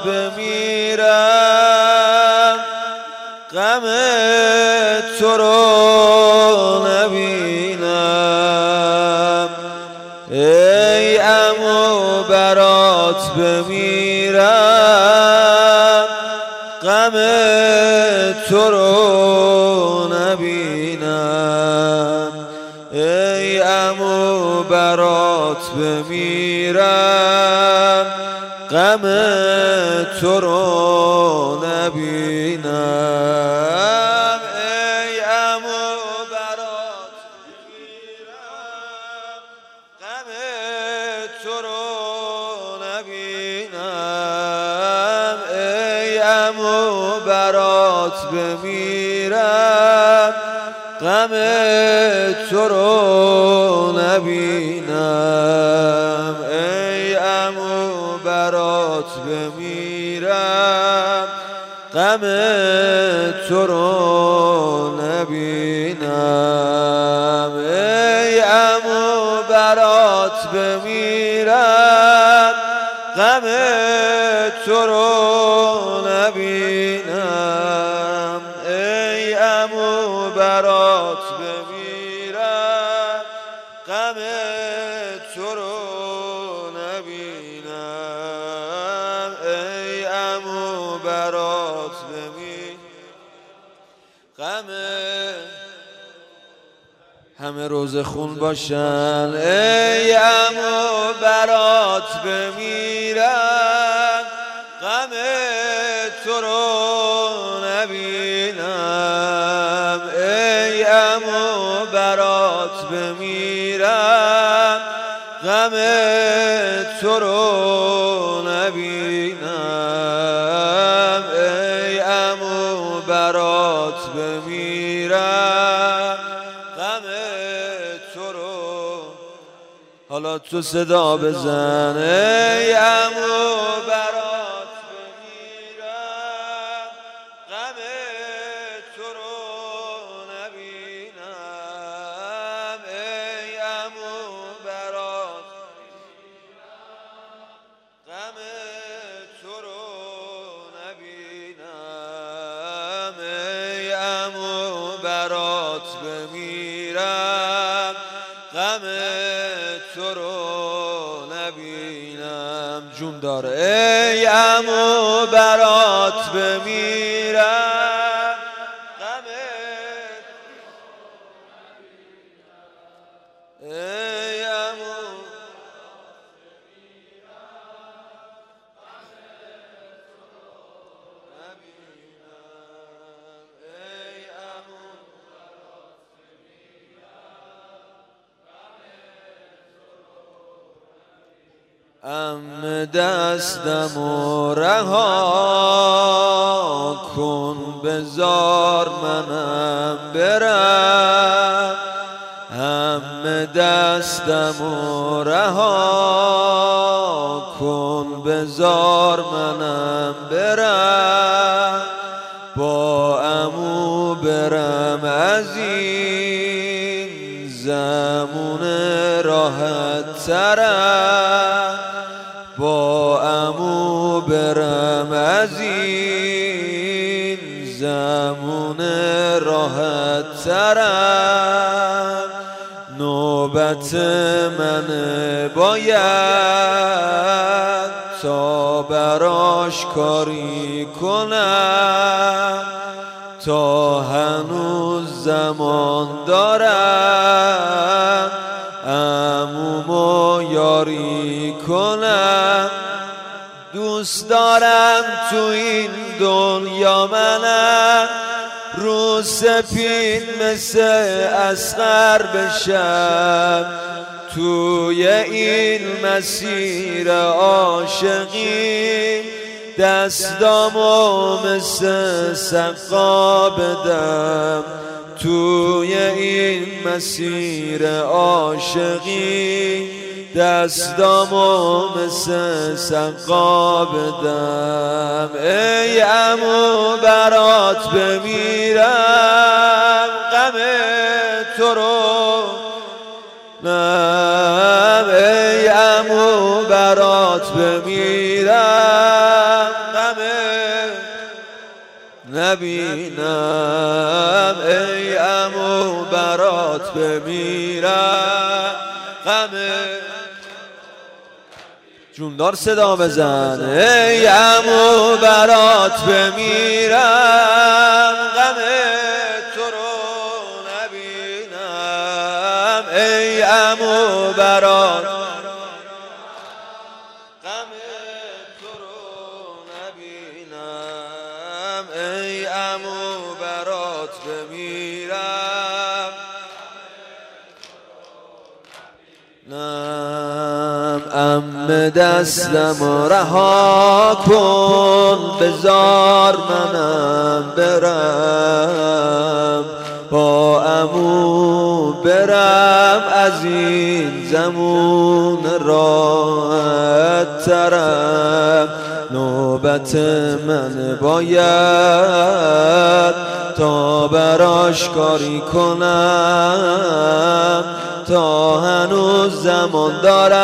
بمیرم غم تو رو نبینم. ای عمو برات بمیرم غم تو رو نبینم. ای عمو برات بمیرم غم تو رو نبینم. ای عمو برات بمیرم غم تو رو نبینم. ای عمو برات بمیرم غم تو رو نبینم. ای عمو برات بمیرم غم تو رو نبینم. ای عمو برات بمیرم غم تو رو نبینم. ای عمو برات بمیرم غم تو رو نبینم. ای عمو برات بمیرم غم همه روزه خون باشن. ای عمو برات بمیرم غم تو رو نبینم. ای عمو برات بمیرم غم تو رو نبینم. ای عمو برات بمیرم غم تو رو. حالا تو صدا بزن. ای عمو برات بمیرم غم تو رو نبینم. ای عمو برات غم تو رو نبینم. ای عمو برات بمیرم غم تو رو نبینم. جون داره. ای عمو برات بمیرم غم. ای عمو دستمو رها کن بذار منم برم. دستمو رها کن بذار منم برم. با عمو برم از این زمون راحت ترم. با عمو برم از این زمون راحت ترم. نوبت من باید تا براش کاری کنم. تا هنوز زمان دارم عمومو یاری کنم. دوست دارم تو این دنیا منم رو سپید مثل اصغر بشم. توی این مسیر عاشقی دستامو مثل سقا بدم. توی این مسیر عاشقی دستامو مثل سقا بدم. ای عمو برات بمیرم غم تو رو ای عمو برات بمیرم نبینم ای عمو برات بمیرم غم جوندار صدا بزن ای عمو برات بمیرم غم تو رو نبینم ای عمو برات غم تو رو نبینم ای عمو برات بمیرم نم عمه دستم رها کن بذار منم برم با عمو برم از این زمون راحت ترم نوبت من باید تا براش کاری کنم تا هنوز زمان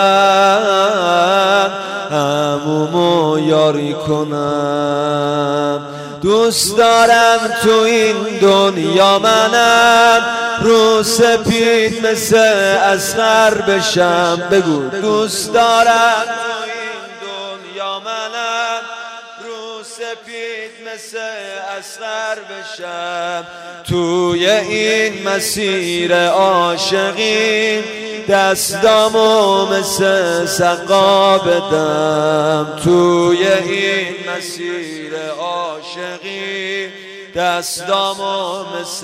دارم عمومو یاری کنم دوست دارم تو این دنیا منم رو سپید مثل اصغر بشم بگو دوست دارم تو این دنیا منم رو سپید مثل اصغر بشم توی این مسیر عاشقی دستامو مثل سقا بدم توی این مسیر عاشقی دستامو مثل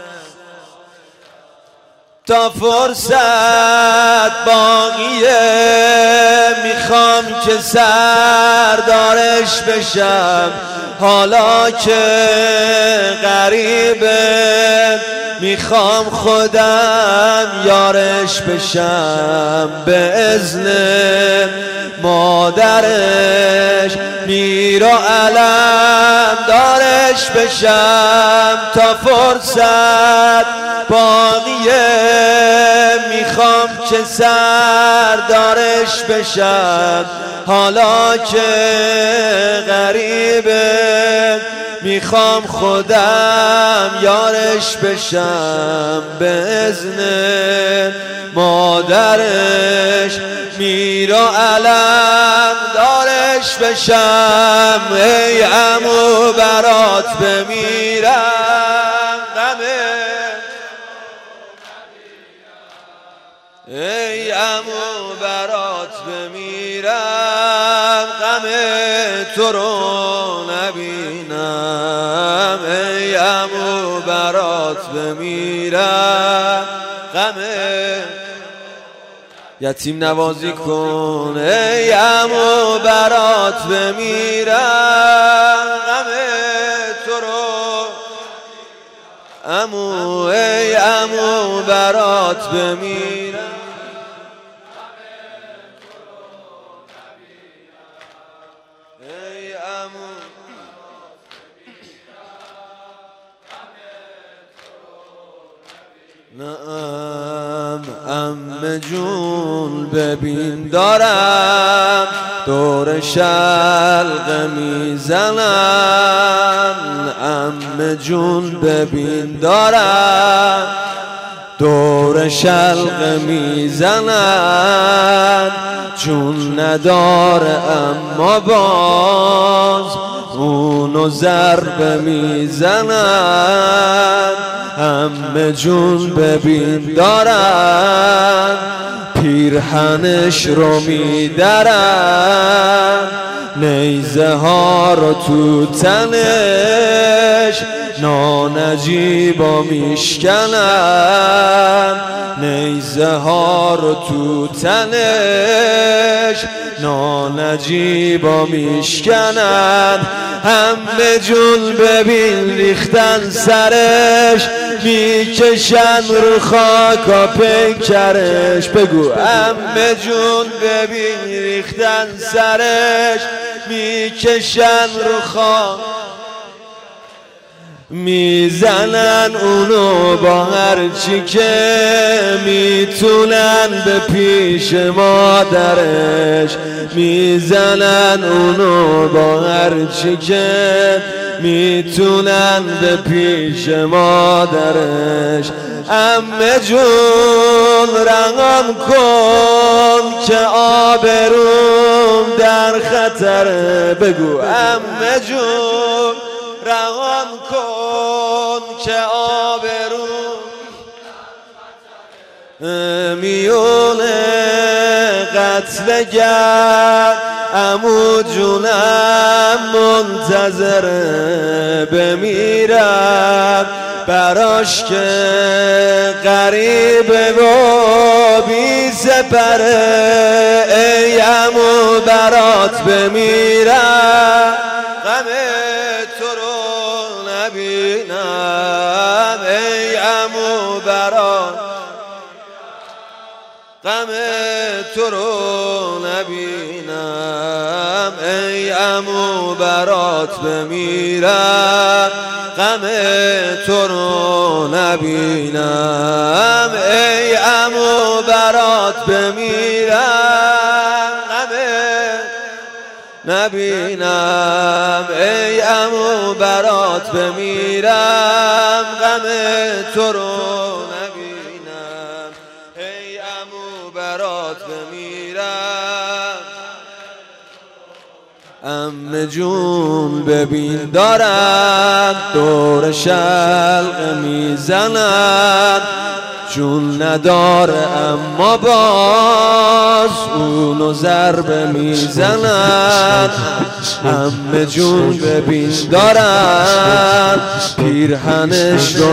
تا فرصت باقیه میخوام که سردارش بشم حالا که غریبه میخوام خودم یارش بشم به اذن مادرش میر و علم دارش بشم تا فرصت باقیه میخوام که سردارش بشم حالا که غریبه میخوام خودم یارش بشم به اذن مادرش میر و علم دارش بشم ای عمو برات بمیرم غمه ای عمو برات بمیرم غم تو رو نبینم ای عمو برات بمیرم غم یتیم نوازی کن ای عمو برات بمیرم غم تو رو عمو ای عمو برات بمیرم ای عمو نعم عمه جون ببین دارم دور شلقه میزنم عمه جون ببین دارم دور شلقه میزنم چون نداره اما باز اونو ضربه میزنم عمه جون ببین دارن پیرهنش رو میدرن نیزه ها رو تو تنش نانجیبا میشکنن نیزه ها رو تو تنش نانجیبا میشکنن همه جون ببین ریختن سرش میکشن رو خاکا پیکرش بگو همه جون ببین ریختن سرش میکشن رو خاک میزنن اونو با هرچی که میتونن به پیش مادرش میزنن اونو با هرچی که میتونن به پیش مادرش. عمه جون رقم کن که آبروم در خطره. بگو عمه جون رقم کن که آبروم میونه قتل گرد. عمو جونم منتظره بمیرم براش که غریبه و بی سپره. ای عمو برات بمیرم غم تو رو نبینم. ای عمو برات غم تو رو نبینم. ای عمو برات بمیرم غم تو رو نبینم. ای عمو برات بمیرم غم نبینم. ای عمو برات بمیرم غم تو رو نبینم. ای عمو برات بمیرم. عمه جون ببین دارد دور شلق میزند. جون نداره اما باز اونو ضربه میزند. عمه جون ببین دارد پیرهنش رو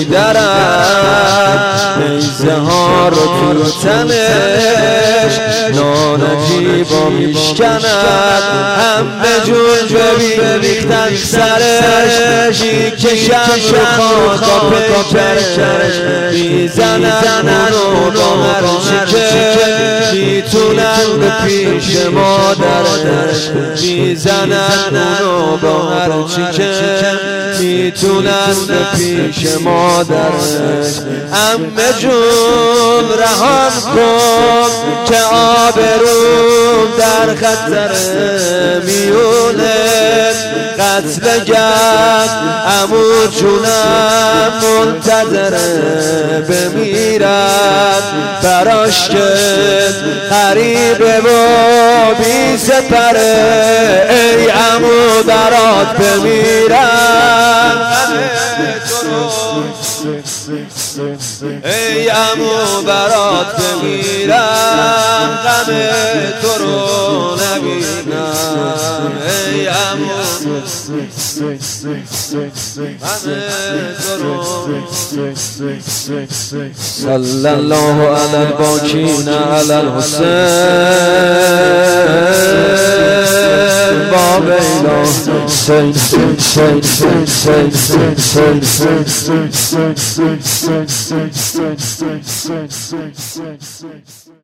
میدرد. نیزه ها رو تو تنش نانجیبا میشکند. عمه جون ببین ریختن سرش میکشن رو خاکا پیکرش. میزنن اونو با هر چی که میتونن به پیش مادرش. میزنن اونو با هر چی که میتونن به پیش مادرش. عمه جون رهام کن که آبروم در خطره. میونه قتل گرد عمو جونم منتظره بمیرم براش که غریبه و بی سپره. ای عمو برات بمیرم ای عمو برات بمیرم غم تو رو نبینم. ای عمو صلی الله علی الباکین علی الحسین باب ایلا